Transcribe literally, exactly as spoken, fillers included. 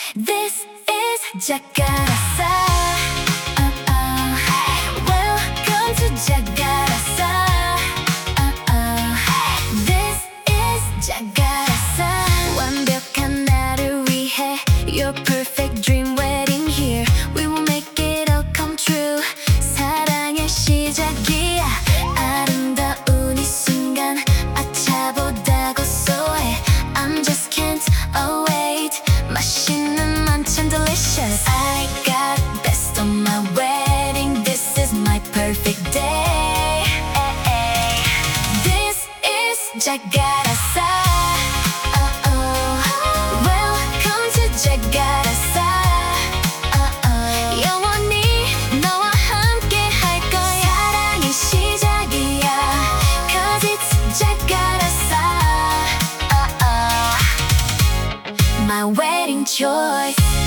This is Jakarasa. Uh uh. Welcome to Jakarasa. Uh uh. This is Jakarasa. 완벽한 나를 위해 your perfect dream wedding here. We will make it all come true. 사랑의 시작이야. 아름다운 이 순간 아차보다 고소해. I'm just can't await. 맛있는 만찬 delicious. I got best on my wedding. This is my perfect day. This is Jakarasa. Uh-oh. Welcome to Jakarasa. Uh-oh. 영원히 너와 함께 할 거야. 사랑의 시작이야. Cause it's Jakarasa. Uh-oh. My wedding choice.